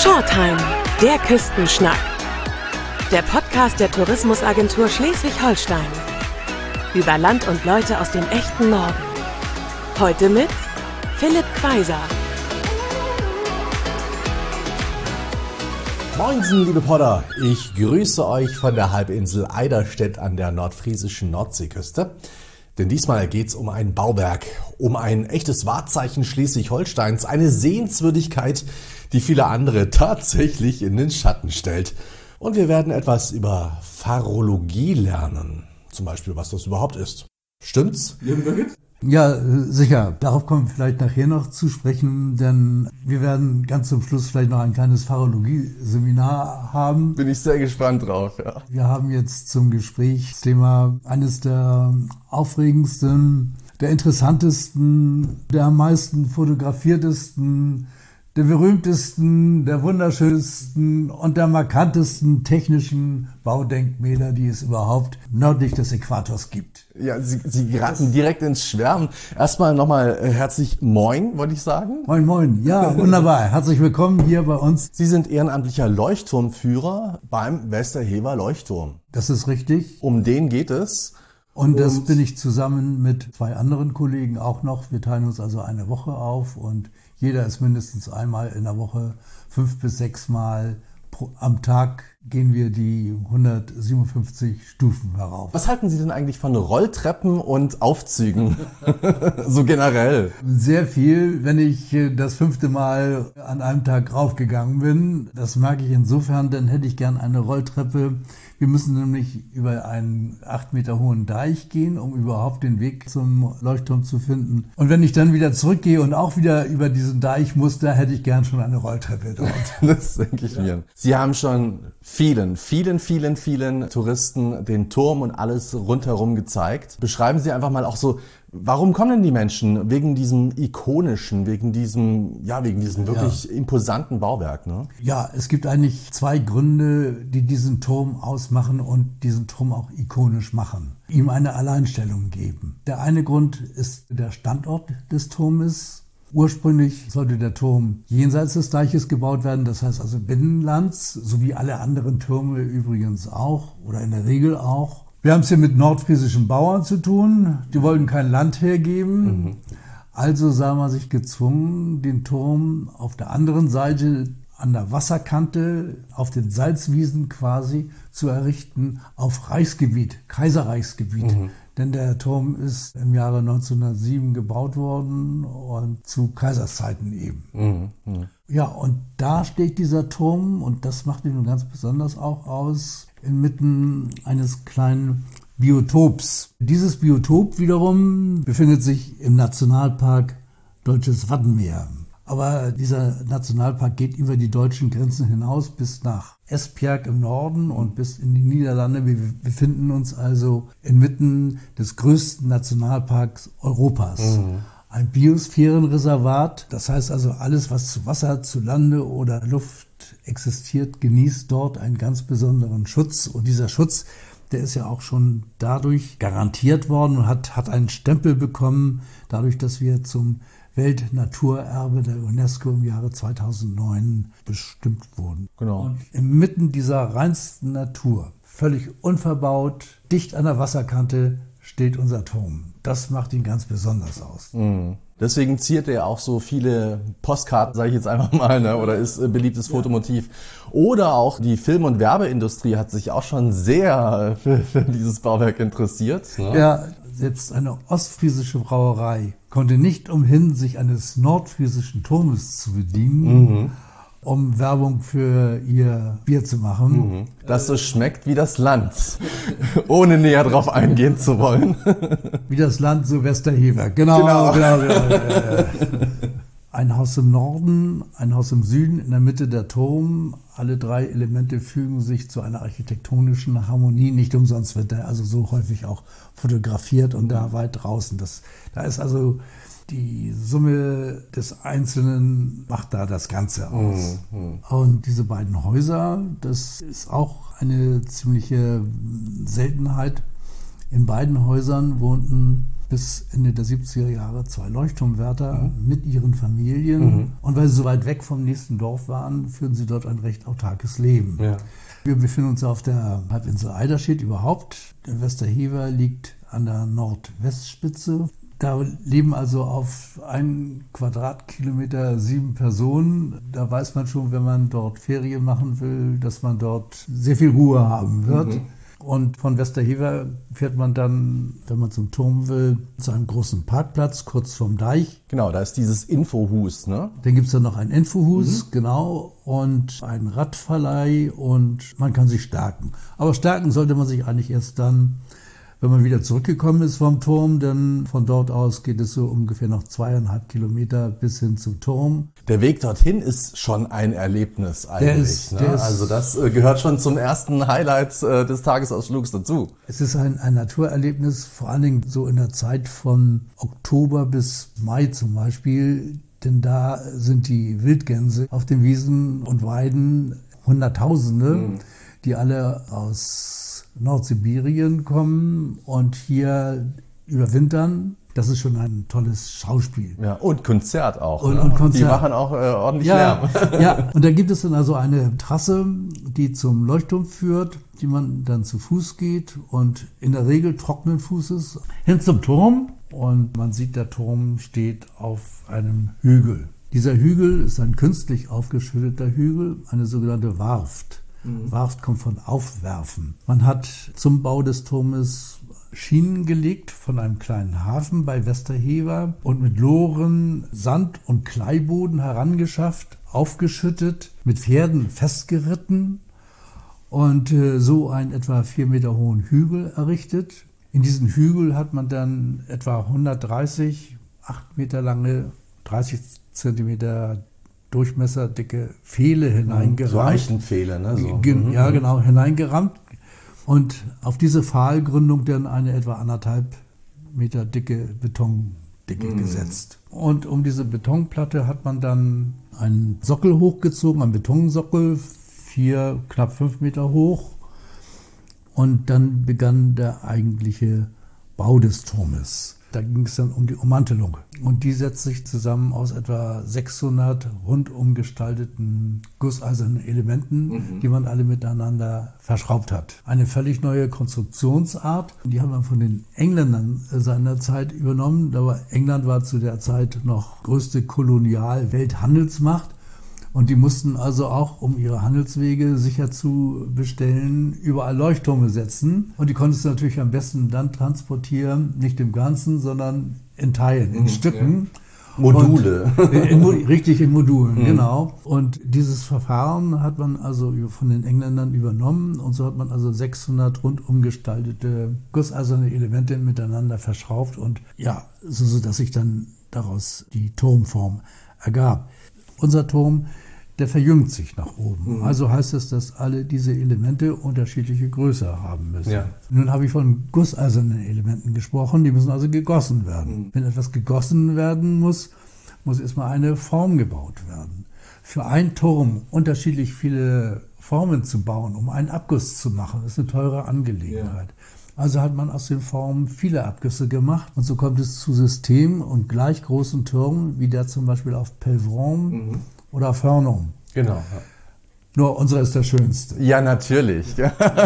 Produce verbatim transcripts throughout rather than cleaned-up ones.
Shortime, der Küstenschnack. Der Podcast der Tourismusagentur Schleswig-Holstein. Über Land und Leute aus dem echten Norden. Heute mit Philipp Quaiser. Moinsen, liebe Podder. Ich grüße euch von der Halbinsel Eiderstedt an der nordfriesischen Nordseeküste. Denn diesmal geht's um ein Bauwerk, um ein echtes Wahrzeichen Schleswig-Holsteins, eine Sehenswürdigkeit, die viele andere tatsächlich in den Schatten stellt. Und wir werden etwas über Pharologie lernen, zum Beispiel, was das überhaupt ist. Stimmt's? Ja, sicher. Darauf kommen wir vielleicht nachher noch zu sprechen, denn wir werden ganz zum Schluss vielleicht noch ein kleines Pharologie-Seminar haben. Bin ich sehr gespannt drauf, ja. Wir haben jetzt zum Gesprächsthema eines der aufregendsten, der interessantesten, der am meisten fotografiertesten, der berühmtesten, der wunderschönsten und der markantesten technischen Baudenkmäler, die es überhaupt nördlich des Äquators gibt. Ja, Sie, Sie geraten direkt ins Schwärmen. Erstmal nochmal herzlich Moin, wollte ich sagen. Moin, moin. Ja, wunderbar. Herzlich willkommen hier bei uns. Sie sind ehrenamtlicher Leuchtturmführer beim Westerhever Leuchtturm. Das ist richtig. Um den geht es. Und das bin ich zusammen mit zwei anderen Kollegen auch noch. Wir teilen uns also eine Woche auf und jeder ist mindestens einmal in der Woche, fünf bis sechs Mal pro, am Tag gehen wir die hundertsiebenundfünfzig Stufen herauf. Was halten Sie denn eigentlich von Rolltreppen und Aufzügen? So generell. Sehr viel, wenn ich das fünfte Mal an einem Tag raufgegangen bin. Das mag ich insofern, dann hätte ich gern eine Rolltreppe. Wir müssen nämlich über einen acht Meter hohen Deich gehen, um überhaupt den Weg zum Leuchtturm zu finden. Und wenn ich dann wieder zurückgehe und auch wieder über diesen Deich muss, da hätte ich gern schon eine Rolltreppe dort. Das denke ich mir. Sie haben schon vielen, vielen, vielen, vielen Touristen den Turm und alles rundherum gezeigt. Beschreiben Sie einfach mal auch so, warum kommen denn die Menschen? Wegen diesem ikonischen, wegen diesem, ja, wegen diesem wirklich ja. imposanten Bauwerk, ne? Ja, es gibt eigentlich zwei Gründe, die diesen Turm ausmachen und diesen Turm auch ikonisch machen, ihm eine Alleinstellung geben. Der eine Grund ist der Standort des Turmes. Ursprünglich sollte der Turm jenseits des Deiches gebaut werden, das heißt also binnenlands, so wie alle anderen Türme übrigens auch oder in der Regel auch. Wir haben es hier mit nordfriesischen Bauern zu tun, die wollten kein Land hergeben. Mhm. Also sah man sich gezwungen, den Turm auf der anderen Seite an der Wasserkante, auf den Salzwiesen quasi, zu errichten, auf Reichsgebiet, Kaiserreichsgebiet. Mhm. Denn der Turm ist im Jahre neunzehnhundertsieben gebaut worden und zu Kaiserszeiten eben. Mhm. Mhm. Ja, und da steht dieser Turm, und das macht ihn ganz besonders auch aus, inmitten eines kleinen Biotops. Dieses Biotop wiederum befindet sich im Nationalpark Deutsches Wattenmeer. Aber dieser Nationalpark geht über die deutschen Grenzen hinaus bis nach Esbjerg im Norden und bis in die Niederlande. Wir befinden uns also inmitten des größten Nationalparks Europas. Mhm. Ein Biosphärenreservat, das heißt also alles, was zu Wasser, zu Lande oder Luft existiert, genießt dort einen ganz besonderen Schutz. Und dieser Schutz, der ist ja auch schon dadurch garantiert worden und hat, hat einen Stempel bekommen, dadurch, dass wir zum Weltnaturerbe der UNESCO im Jahre zweitausendneun bestimmt wurden. Genau. Und inmitten dieser reinsten Natur, völlig unverbaut, dicht an der Wasserkante, steht unser Turm. Das macht ihn ganz besonders aus. Mhm. Deswegen ziert er auch so viele Postkarten, sage ich jetzt einfach mal, ne? Oder ist ein beliebtes ja. Fotomotiv. Oder auch die Film- und Werbeindustrie hat sich auch schon sehr für, für dieses Bauwerk interessiert. Ne? Ja, selbst eine ostfriesische Brauerei konnte nicht umhin, sich eines nordfriesischen Turmes zu bedienen, mhm. um Werbung für ihr Bier zu machen. Mhm. Das so schmeckt wie das Land, ohne näher drauf eingehen zu wollen. Wie das Land, so Westerhever. Genau, genau. genau, genau. Ein Haus im Norden, ein Haus im Süden, in der Mitte der Turm. Alle drei Elemente fügen sich zu einer architektonischen Harmonie. Nicht umsonst wird er also so häufig auch fotografiert und da weit draußen. Das, da ist also die Summe des Einzelnen macht da das Ganze aus. Mhm. Und diese beiden Häuser, das ist auch eine ziemliche Seltenheit. In beiden Häusern wohnten bis bis Ende der siebziger Jahre zwei Leuchtturmwärter mhm. mit ihren Familien. Mhm. Und weil sie so weit weg vom nächsten Dorf waren, führten sie dort ein recht autarkes Leben. Ja. Wir befinden uns auf der Halbinsel Eiderstedt überhaupt. Der Westerhever liegt an der Nordwestspitze. Da leben also auf einen Quadratkilometer sieben Personen. Da weiß man schon, wenn man dort Ferien machen will, dass man dort sehr viel Ruhe haben wird. Mhm. Und von Westerhever fährt man dann, wenn man zum Turm will, zu einem großen Parkplatz kurz vorm Deich. Genau, da ist dieses Infohus, ne? Dann gibt es dann noch ein Infohus, mhm. genau, und einen Radverleih und man kann sich stärken. Aber stärken sollte man sich eigentlich erst dann, wenn man wieder zurückgekommen ist vom Turm, denn von dort aus geht es so ungefähr noch zweieinhalb Kilometer bis hin zum Turm. Der Weg dorthin ist schon ein Erlebnis eigentlich. Der ist, ne? der ist, also das gehört schon zum ersten Highlight des Tagesausflugs dazu. Es ist ein, ein Naturerlebnis, vor allen Dingen so in der Zeit von Oktober bis Mai zum Beispiel, denn da sind die Wildgänse auf den Wiesen und Weiden Hunderttausende, mhm. die alle aus Nordsibirien kommen und hier überwintern. Das ist schon ein tolles Schauspiel. Ja, und Konzert auch. Und, ne? und Konzert. Die machen auch äh, ordentlich ja, Lärm. Ja, und da gibt es dann also eine Trasse, die zum Leuchtturm führt, die man dann zu Fuß geht und in der Regel trockenen Fußes hin zum Turm. Und man sieht, der Turm steht auf einem Hügel. Dieser Hügel ist ein künstlich aufgeschütteter Hügel, eine sogenannte Warft. Mhm. Warft kommt von Aufwerfen. Man hat zum Bau des Turmes Schienen gelegt von einem kleinen Hafen bei Westerhever und mit Loren Sand- und Kleiboden herangeschafft, aufgeschüttet, mit Pferden festgeritten und äh, so einen etwa vier Meter hohen Hügel errichtet. In diesen Hügel hat man dann etwa hundertdreißig, acht Meter lange, dreißig Zentimeter Durchmesser dicke Pfähle hineingerammt. So Eichenpfähle, ne? So. Ge- ja, genau, hineingerammt. Und auf diese Pfahlgründung dann eine etwa anderthalb Meter dicke Betondicke mhm. gesetzt. Und um diese Betonplatte hat man dann einen Sockel hochgezogen, einen Betonsockel, vier, knapp fünf Meter hoch. Und dann begann der eigentliche Bau des Turmes. Da ging es dann um die Ummantelung. Und die setzt sich zusammen aus etwa sechshundert rundum gestalteten gusseisernen Elementen, mhm. die man alle miteinander verschraubt hat. Eine völlig neue Konstruktionsart. Die haben wir von den Engländern seinerzeit übernommen. Aber England war zu der Zeit noch größte Kolonial-Welthandelsmacht. Und die mussten also auch, um ihre Handelswege sicher zu bestellen, überall Leuchttürme setzen. Und die konntest du natürlich am besten dann transportieren, nicht im Ganzen, sondern in Teilen, in mhm, Stücken. Ja. Module. In, in, richtig in Modulen, mhm. genau. Und dieses Verfahren hat man also von den Engländern übernommen. Und so hat man also sechshundert rundum gestaltete gusseiserne Elemente miteinander verschraubt. Und ja, so dass sich dann daraus die Turmform ergab. Unser Turm, der verjüngt sich nach oben. Mhm. Also heißt es, dass alle diese Elemente unterschiedliche Größe haben müssen. Ja. Nun habe ich von gusseisernen Elementen gesprochen, die müssen also gegossen werden. Mhm. Wenn etwas gegossen werden muss, muss erstmal eine Form gebaut werden. Für einen Turm unterschiedlich viele Formen zu bauen, um einen Abguss zu machen, ist eine teure Angelegenheit. Ja. Also hat man aus den Formen viele Abgüsse gemacht und so kommt es zu Systemen und gleich großen Türmen, wie der zum Beispiel auf Pelvoux mhm. oder Fernum. Genau. Ja. Nur unserer ist der schönste. Ja, natürlich.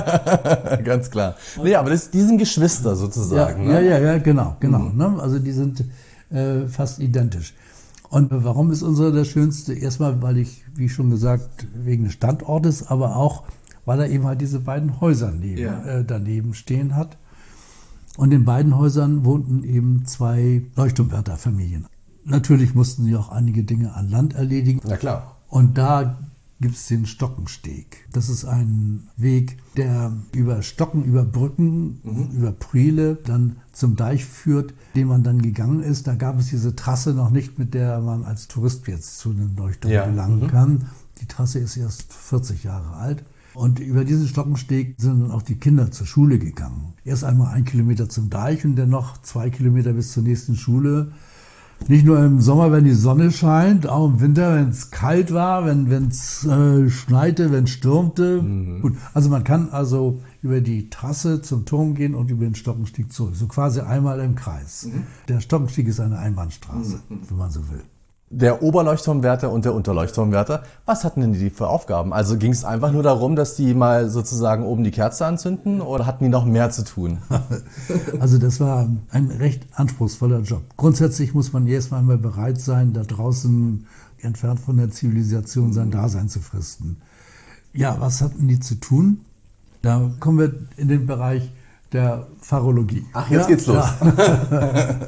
Ganz klar. Nee, aber das, die sind Geschwister sozusagen. Ja, ne? ja, ja, ja, genau. genau. Mhm. Ne? Also die sind äh, fast identisch. Und warum ist unserer der schönste? Erstmal, weil ich, wie schon gesagt, wegen des Standortes, aber auch weil er eben halt diese beiden Häuser neben, ja. äh, daneben stehen hat. Und in beiden Häusern wohnten eben zwei Leuchtturmwärterfamilien. Natürlich mussten sie auch einige Dinge an Land erledigen. Na klar. Und da gibt es den Stockensteg. Das ist ein Weg, der über Stocken, über Brücken, mhm. über Priele dann zum Deich führt, den man dann gegangen ist. Da gab es diese Trasse noch nicht, mit der man als Tourist jetzt zu einem Leuchtturm ja. gelangen mhm. kann. Die Trasse ist erst vierzig Jahre alt. Und über diesen Stockensteg sind dann auch die Kinder zur Schule gegangen. Erst einmal ein Kilometer zum Deich und dann noch zwei Kilometer bis zur nächsten Schule. Nicht nur im Sommer, wenn die Sonne scheint, auch im Winter, wenn es kalt war, wenn es äh, schneite, wenn es stürmte. Mhm. Gut, also man kann also über die Trasse zum Turm gehen und über den Stockenstieg zurück. So quasi einmal im Kreis. Mhm. Der Stockenstieg ist eine Einbahnstraße, mhm. wenn man so will. Der Oberleuchtturmwärter und der Unterleuchtturmwärter, was hatten denn die für Aufgaben? Also ging es einfach nur darum, dass die mal sozusagen oben die Kerze anzünden oder hatten die noch mehr zu tun? Also das war ein recht anspruchsvoller Job. Grundsätzlich muss man erst mal bereit sein, da draußen entfernt von der Zivilisation sein Dasein zu fristen. Ja, was hatten die zu tun? Da kommen wir in den Bereich der Pharologie. Ach, jetzt ja? geht's los. Ja.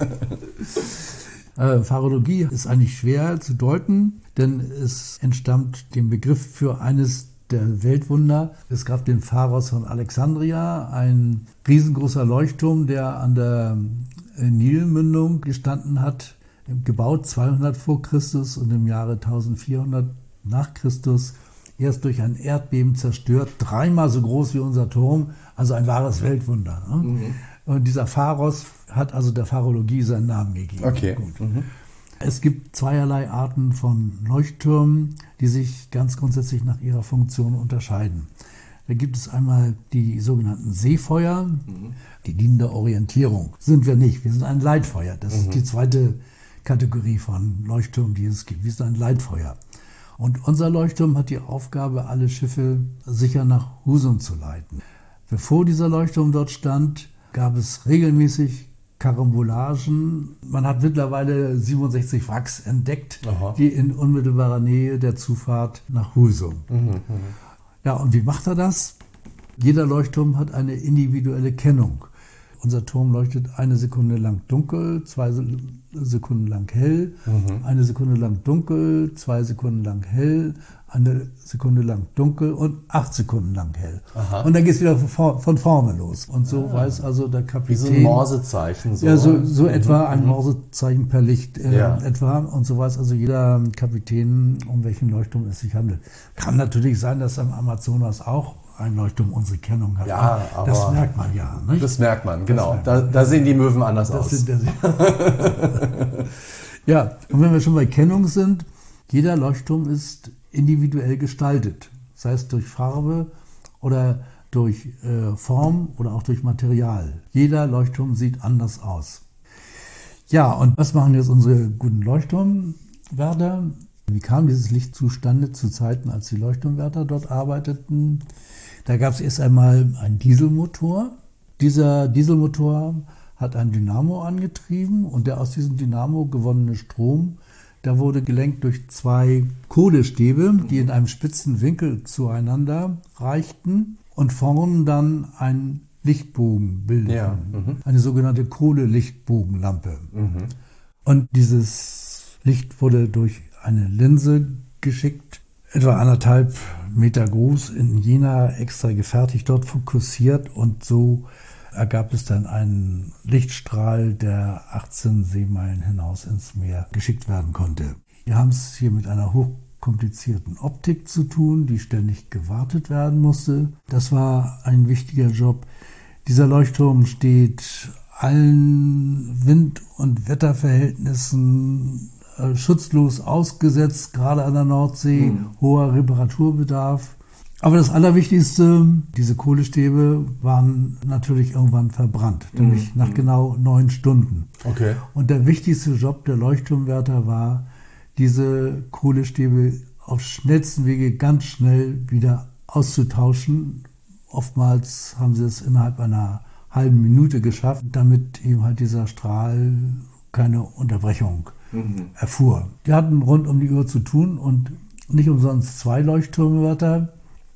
Äh, Pharologie ist eigentlich schwer zu deuten, denn es entstammt dem Begriff für eines der Weltwunder. Es gab den Pharos von Alexandria, ein riesengroßer Leuchtturm, der an der Nilmündung gestanden hat, gebaut zweihundert vor Christus und im Jahre eintausendvierhundert nach Christus erst durch ein Erdbeben zerstört, dreimal so groß wie unser Turm, also ein wahres Weltwunder. Ne? Mhm. Und dieser Pharos hat also der Pharologie seinen Namen gegeben. Okay. Gut. Mhm. Es gibt zweierlei Arten von Leuchttürmen, die sich ganz grundsätzlich nach ihrer Funktion unterscheiden. Da gibt es einmal die sogenannten Seefeuer, mhm. die dienen der Orientierung. Sind wir nicht, wir sind ein Leitfeuer. Das mhm. ist die zweite Kategorie von Leuchttürmen, die es gibt. Wir sind ein Leitfeuer. Und unser Leuchtturm hat die Aufgabe, alle Schiffe sicher nach Husum zu leiten. Bevor dieser Leuchtturm dort stand, gab es regelmäßig Karambolagen. Man hat mittlerweile siebenundsechzig Wracks entdeckt, Aha. die in unmittelbarer Nähe der Zufahrt nach Husum. Mhm, mh. Ja, und wie macht er das? Jeder Leuchtturm hat eine individuelle Kennung. Unser Turm leuchtet eine Sekunde lang dunkel, zwei Sekunden lang hell, mhm. eine Sekunde lang dunkel, zwei Sekunden lang hell, eine Sekunde lang dunkel und acht Sekunden lang hell. Aha. Und dann geht es wieder von, von vorne los. Und so ah. weiß also der Kapitän... Wie so ein Morsezeichen. So. Ja, so, so mhm. etwa ein Morsezeichen per Licht äh, ja. etwa. Und so weiß also jeder Kapitän, um welchen Leuchtturm es sich handelt. Kann natürlich sein, dass am Amazonas auch ein Leuchtturm unsere Kennung hat. Ja, aber das merkt man ja. Nicht? Das merkt man, genau. Merkt man. Da, da sehen die Möwen anders das aus. Sind, das ja, und wenn wir schon bei Kennung sind, jeder Leuchtturm ist individuell gestaltet. Sei es durch Farbe oder durch äh, Form oder auch durch Material. Jeder Leuchtturm sieht anders aus. Ja, und was machen jetzt unsere guten Leuchtturmwärter? Wie kam dieses Licht zustande zu Zeiten, als die Leuchtturmwärter dort arbeiteten? Da gab es erst einmal einen Dieselmotor. Dieser Dieselmotor hat ein Dynamo angetrieben und der aus diesem Dynamo gewonnene Strom, der wurde gelenkt durch zwei Kohlestäbe, die in einem spitzen Winkel zueinander reichten und vorn dann einen Lichtbogen bildeten. Ja, eine sogenannte Kohlelichtbogenlampe. Mhm. Und dieses Licht wurde durch eine Linse geschickt, etwa anderthalb Meter groß, in Jena extra gefertigt, dort fokussiert und so ergab es dann einen Lichtstrahl, der achtzehn Seemeilen hinaus ins Meer geschickt werden konnte. Wir haben es hier mit einer hochkomplizierten Optik zu tun, die ständig gewartet werden musste. Das war ein wichtiger Job. Dieser Leuchtturm steht allen Wind- und Wetterverhältnissen schutzlos ausgesetzt, gerade an der Nordsee, mhm. hoher Reparaturbedarf. Aber das Allerwichtigste, diese Kohlestäbe waren natürlich irgendwann verbrannt, nämlich mhm. nach genau neun Stunden. Okay. Und der wichtigste Job der Leuchtturmwärter war, diese Kohlestäbe auf schnellstem Wege ganz schnell wieder auszutauschen. Oftmals haben sie es innerhalb einer halben Minute geschafft, damit eben halt dieser Strahl keine Unterbrechung mhm. erfuhr. Die hatten rund um die Uhr zu tun und nicht umsonst zwei Leuchtturmwärter.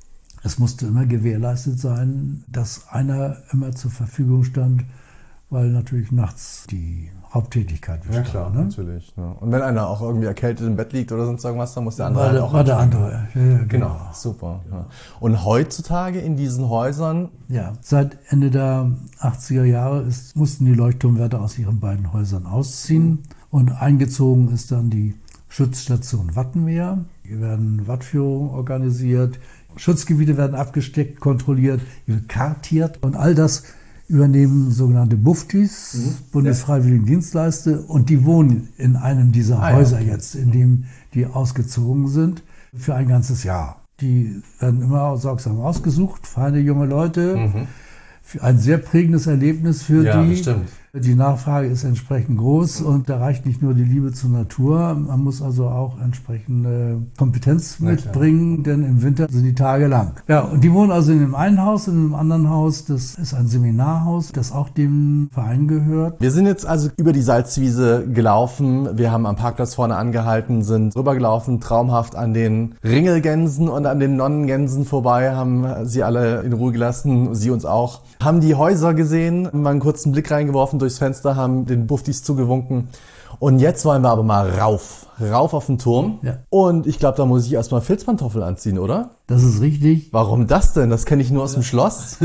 Es musste immer gewährleistet sein, dass einer immer zur Verfügung stand, weil natürlich nachts die Haupttätigkeit bestand. Ja klar, ne? natürlich. Ja. Und wenn einer auch irgendwie erkältet im Bett liegt oder sonst irgendwas, dann muss der andere war halt der, auch... War der andere, ja, ja, genau. genau. Super. Ja. Und heutzutage in diesen Häusern... Ja, seit Ende der achtziger Jahre ist, mussten die Leuchtturmwärter aus ihren beiden Häusern ausziehen mhm. und eingezogen ist dann die Schutzstation Wattenmeer. Hier werden Wattführungen organisiert, Schutzgebiete werden abgesteckt, kontrolliert, kartiert und all das übernehmen sogenannte Buftis, mhm. Bundesfreiwilligendienstleister, und die wohnen in einem dieser ah, Häuser ja. jetzt, in dem die ausgezogen sind, für ein ganzes Jahr. Die werden immer sorgsam ausgesucht, feine junge Leute. Mhm. Für ein sehr prägendes Erlebnis für ja, die. Bestimmt. Die Nachfrage ist entsprechend groß und da reicht nicht nur die Liebe zur Natur, man muss also auch entsprechende Kompetenz mitbringen, denn im Winter sind die Tage lang. Ja, und die wohnen also in dem einen Haus, in einem anderen Haus, das ist ein Seminarhaus, das auch dem Verein gehört. Wir sind jetzt also über die Salzwiese gelaufen, wir haben am Parkplatz vorne angehalten, sind rübergelaufen, traumhaft an den Ringelgänsen und an den Nonnengänsen vorbei, haben sie alle in Ruhe gelassen, sie uns auch. Haben die Häuser gesehen, mal einen kurzen Blick reingeworfen durchs Fenster, haben den Buftis zugewunken. Und jetzt wollen wir aber mal rauf, rauf auf den Turm. Ja. Und ich glaube, da muss ich erstmal Filzpantoffeln anziehen, oder? Das ist richtig. Warum das denn? Das kenne ich nur aus dem Schloss.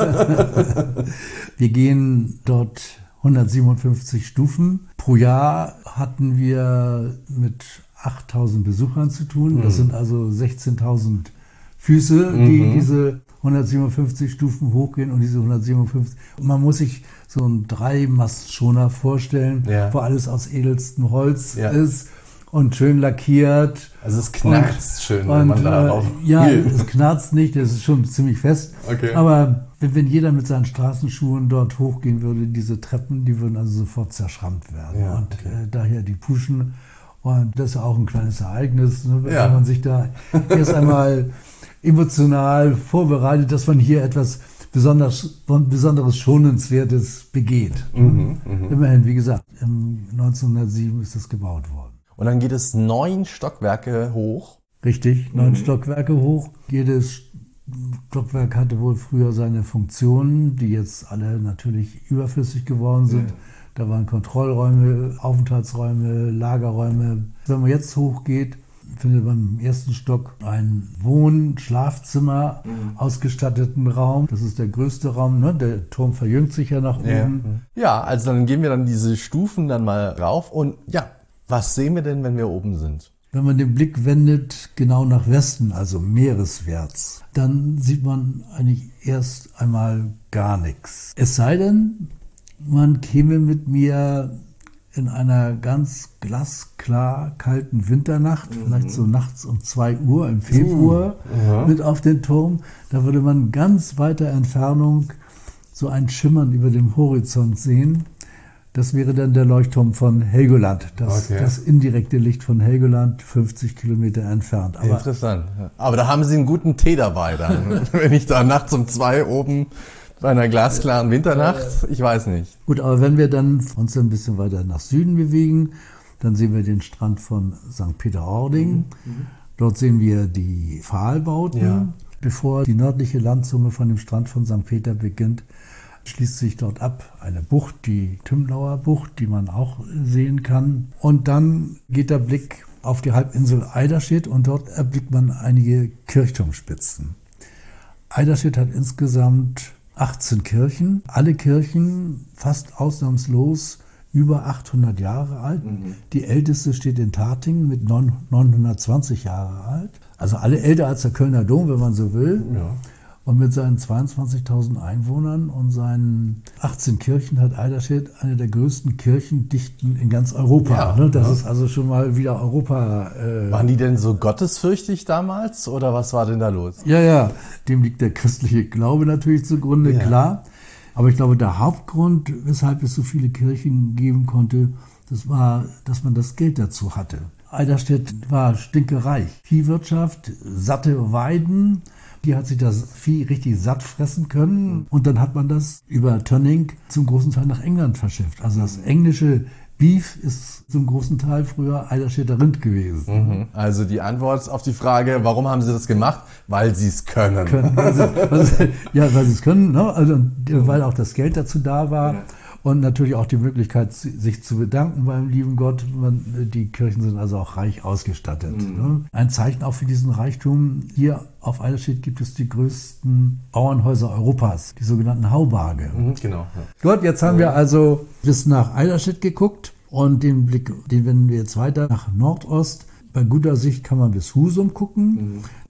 Wir gehen dort hundertsiebenundfünfzig Stufen. Pro Jahr hatten wir mit achttausend Besuchern zu tun. Mhm. Das sind also sechzehntausend Füße, die mhm. diese hundertsiebenundfünfzig Stufen hochgehen und diese hundertsiebenundfünfzig. Und man muss sich so einen Dreimastschoner vorstellen, ja. wo alles aus edelstem Holz ja. ist und schön lackiert. Also es knarzt schön, wenn und, man da drauf Ja, es knarzt nicht, das ist schon ziemlich fest. Okay. Aber wenn, wenn jeder mit seinen Straßenschuhen dort hochgehen würde, diese Treppen, die würden also sofort zerschrammt werden. Ja, und okay. äh, daher die Puschen. Und das ist ja auch ein kleines Ereignis, ne, wenn ja. man sich da erst einmal emotional vorbereitet, dass man hier etwas besonders, besonderes Schonenswertes begeht. Mhm, mh. Immerhin, wie gesagt, neunzehnhundertsieben ist das gebaut worden. Und dann geht es neun Stockwerke hoch. Richtig, neun mhm. Stockwerke hoch. Jedes Stockwerk hatte wohl früher seine Funktionen, die jetzt alle natürlich überflüssig geworden sind. Mhm. Da waren Kontrollräume, Aufenthaltsräume, Lagerräume. Wenn man jetzt hochgeht, findet man im ersten Stock einen Wohn-, Schlafzimmer, mhm. ausgestatteten Raum. Das ist der größte Raum, ne? Der Turm verjüngt sich ja nach oben. Ja. ja, also dann gehen wir dann diese Stufen dann mal rauf. Und ja, was sehen wir denn, wenn wir oben sind? Wenn man den Blick wendet, genau nach Westen, also meereswärts, dann sieht man eigentlich erst einmal gar nichts. Es sei denn, man käme mit mir in einer ganz glasklar kalten Winternacht, mhm. vielleicht so nachts um zwei Uhr im Februar, uh, mit auf den Turm. Da würde man ganz weiter Entfernung so ein Schimmern über dem Horizont sehen. Das wäre dann der Leuchtturm von Helgoland, das, okay. das indirekte Licht von Helgoland, fünfzig Kilometer entfernt. Aber interessant. Aber da haben Sie einen guten Tee dabei dann, wenn ich da nachts um zwei oben bei einer glasklaren Winternacht, ich weiß nicht. Gut, aber wenn wir dann uns ein bisschen weiter nach Süden bewegen, dann sehen wir den Strand von Sankt Peter-Ording. Mhm. Dort sehen wir die Pfahlbauten. Ja. Bevor die nördliche Landzunge von dem Strand von Sankt Peter beginnt, schließt sich dort ab eine Bucht, die Tümlauer Bucht, die man auch sehen kann. Und dann geht der Blick auf die Halbinsel Eiderstedt und dort erblickt man einige Kirchturmspitzen. Eiderstedt hat insgesamt achtzehn Kirchen, alle Kirchen fast ausnahmslos über achthundert Jahre alt. Mhm. Die älteste steht in Tatingen mit neunhundertzwanzig Jahre alt. Also alle älter als der Kölner Dom, wenn man so will. Ja. Und mit seinen zweiundzwanzigtausend Einwohnern und seinen achtzehn Kirchen hat Eiderstedt eine der größten Kirchendichten in ganz Europa. Ja, das ja. ist also schon mal wieder Europa. Äh Waren die denn so gottesfürchtig damals oder was war denn da los? Ja, ja, dem liegt der christliche Glaube natürlich zugrunde, ja. klar. Aber ich glaube, der Hauptgrund, weshalb es so viele Kirchen geben konnte, das war, dass man das Geld dazu hatte. Eiderstedt war stinkereich. Viehwirtschaft, satte Weiden. Die hat sich das Vieh richtig satt fressen können und dann hat man das über Tönning zum großen Teil nach England verschifft. Also das englische Beef ist zum großen Teil früher Eiderstedter Rind gewesen. Mhm. Also die Antwort auf die Frage, warum haben sie das gemacht? Weil sie es können. können also, also, ja, weil sie es können, ne? Also, weil auch das Geld dazu da war. Ja. Und natürlich auch die Möglichkeit, sich zu bedanken beim lieben Gott. Man, die Kirchen sind also auch reich ausgestattet. Mhm. Ein Zeichen auch für diesen Reichtum. Hier auf Eiderstedt gibt es die größten Bauernhäuser Europas, die sogenannten Haubarge. Mhm, genau. Ja. Gut, jetzt haben wir also bis nach Eiderstedt geguckt und den Blick, den wenden wir jetzt weiter nach Nordost. Bei guter Sicht kann man bis Husum gucken. Mhm.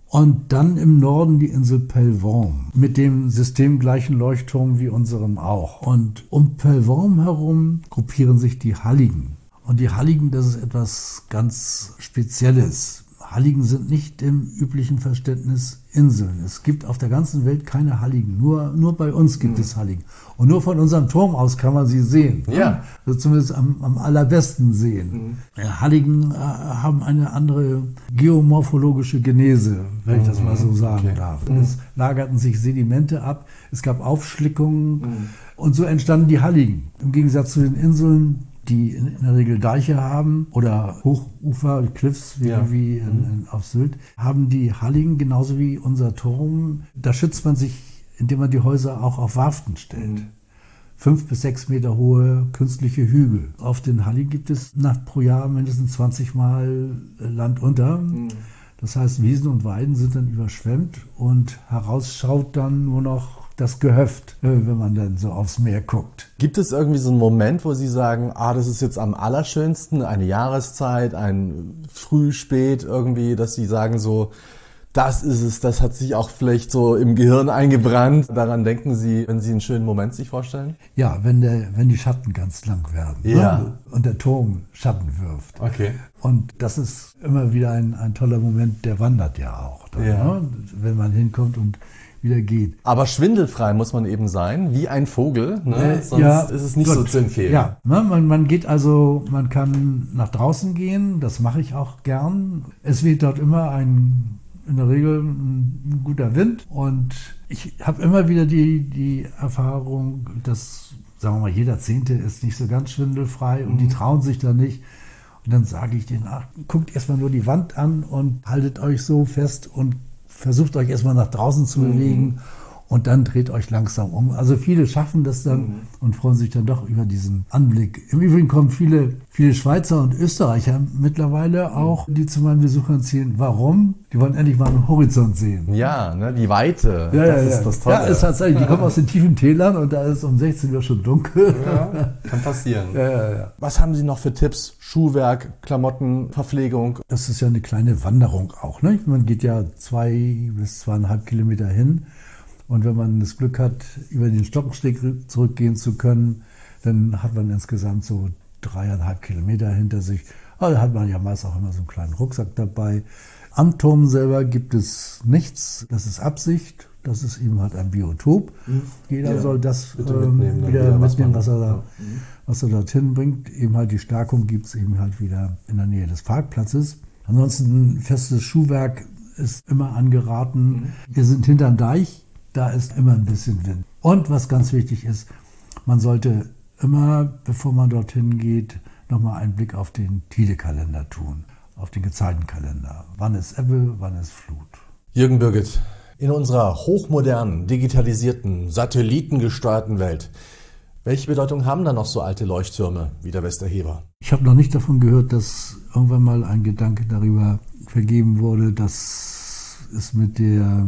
Und dann im Norden die Insel Pellworm mit dem systemgleichen Leuchtturm wie unserem auch. Und um Pellworm herum gruppieren sich die Halligen. Und die Halligen, das ist etwas ganz Spezielles. Halligen sind nicht im üblichen Verständnis Inseln. Es gibt auf der ganzen Welt keine Halligen. Nur, nur bei uns gibt mhm. es Halligen. Und nur von unserem Turm aus kann man sie sehen. Ja. Also zumindest am, am allerbesten sehen. Mhm. Ja, Halligen äh, haben eine andere geomorphologische Genese, wenn ich mhm. das mal so sagen okay. darf. Mhm. Es lagerten sich Sedimente ab, es gab Aufschlickungen mhm. und so entstanden die Halligen. Im Gegensatz zu den Inseln, die in der Regel Deiche haben oder Hochufer, Cliffs wie, ja. wie in, in, auf Sylt, haben die Halligen genauso wie unser Turm. Da schützt man sich, indem man die Häuser auch auf Warften stellt. Mhm. Fünf bis sechs Meter hohe künstliche Hügel. Auf den Halligen gibt es nach pro Jahr mindestens zwanzig Mal Land unter. Mhm. Das heißt, Wiesen und Weiden sind dann überschwemmt und herausschaut dann nur noch das Gehöft, wenn man dann so aufs Meer guckt. Gibt es irgendwie so einen Moment, wo Sie sagen, ah, das ist jetzt am allerschönsten, eine Jahreszeit, ein Früh, Spät irgendwie, dass Sie sagen so, das ist es, das hat sich auch vielleicht so im Gehirn eingebrannt. Daran denken Sie, wenn Sie einen schönen Moment sich vorstellen? Ja, wenn, der, wenn die Schatten ganz lang werden ja. ne? und der Turm Schatten wirft. Okay. Und das ist immer wieder ein, ein toller Moment, der wandert ja auch. Dann, ja. Ne? Wenn man hinkommt und wieder geht. Aber schwindelfrei muss man eben sein, wie ein Vogel, ne? Äh, sonst ja, ist es nicht Gott, so zu empfehlen. Ja, ne? man, man geht also, man kann nach draußen gehen, das mache ich auch gern. Es weht dort immer ein, in der Regel ein guter Wind und ich habe immer wieder die, die Erfahrung, dass, sagen wir mal, jeder Zehnte ist nicht so ganz schwindelfrei und mhm. die trauen sich da nicht. Und dann sage ich denen, ach, guckt erstmal nur die Wand an und haltet euch so fest und versucht euch erstmal nach draußen zu mhm. bewegen und dann dreht euch langsam um. Also viele schaffen das dann mhm. und freuen sich dann doch über diesen Anblick. Im Übrigen kommen viele, viele Schweizer und Österreicher mittlerweile auch, die zu meinen Besuchern zählen. Warum? Die wollen endlich mal einen Horizont sehen. Ja, ne, die Weite, ja, das ja, ist ja. das Tolle. Ja, ist tatsächlich, die kommen aus den tiefen Tälern und da ist um sechzehn Uhr schon dunkel. Ja, kann passieren. Ja, ja, ja. Was haben Sie noch für Tipps? Schuhwerk, Klamotten, Verpflegung? Das ist ja eine kleine Wanderung auch. Ne? Man geht ja zwei bis zweieinhalb Kilometer hin. Und wenn man das Glück hat, über den Stockensteg zurückgehen zu können, dann hat man insgesamt so dreieinhalb Kilometer hinter sich. Aber da hat man ja meist auch immer so einen kleinen Rucksack dabei. Am Turm selber gibt es nichts. Das ist Absicht. Das ist eben halt ein Biotop. Mhm. Jeder ja, soll das ähm, mitnehmen, wieder, wieder mitnehmen, was, was, er da, mhm. was er dorthin bringt. Eben halt die Stärkung gibt es eben halt wieder in der Nähe des Parkplatzes. Ansonsten festes Schuhwerk ist immer angeraten. Mhm. Wir sind hinterm Deich. Da ist immer ein bisschen Wind. Und was ganz wichtig ist, man sollte immer, bevor man dorthin geht, nochmal einen Blick auf den Tide-Kalender tun, auf den Gezeitenkalender. Wann ist Ebbe, wann ist Flut? Jürgen Birgit, in unserer hochmodernen, digitalisierten, satellitengesteuerten Welt, welche Bedeutung haben da noch so alte Leuchttürme wie der Westerhever? Ich habe noch nicht davon gehört, dass irgendwann mal ein Gedanke darüber vergeben wurde, dass es mit der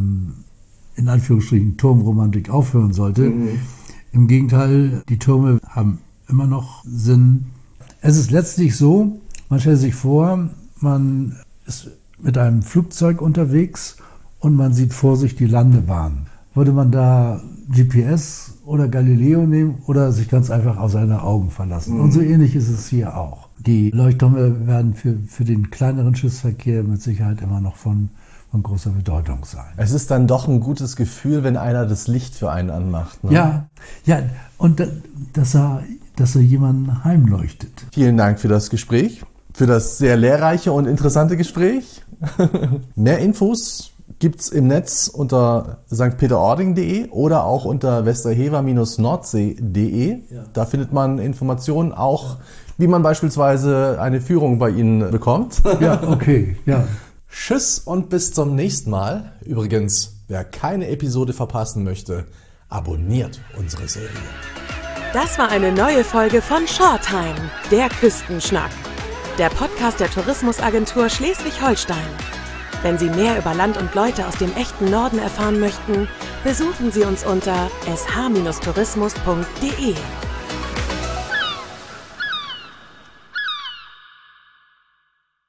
in Anführungsstrichen Turmromantik aufhören sollte. Mhm. Im Gegenteil, die Türme haben immer noch Sinn. Es ist letztlich so, man stellt sich vor, man ist mit einem Flugzeug unterwegs und man sieht vor sich die Landebahn. Würde man da G P S oder Galileo nehmen oder sich ganz einfach auf seine Augen verlassen? Mhm. Und so ähnlich ist es hier auch. Die Leuchttürme werden für, für den kleineren Schiffsverkehr mit Sicherheit immer noch von von großer Bedeutung sein. Es ist dann doch ein gutes Gefühl, wenn einer das Licht für einen anmacht. Ne? Ja, ja, und da, dass er, dass er jemanden heimleuchtet. Vielen Dank für das Gespräch, für das sehr lehrreiche und interessante Gespräch. Mehr Infos gibt's im Netz unter sankt peter ording punkt de oder auch unter westerhever Nordsee punkt de. Ja. Da findet man Informationen auch, wie man beispielsweise eine Führung bei Ihnen bekommt. Ja, okay, ja. Tschüss und bis zum nächsten Mal. Übrigens, wer keine Episode verpassen möchte, abonniert unsere Serie. Das war eine neue Folge von Shortime, der Küstenschnack. Der Podcast der Tourismusagentur Schleswig-Holstein. Wenn Sie mehr über Land und Leute aus dem echten Norden erfahren möchten, besuchen Sie uns unter s h tourismus punkt de.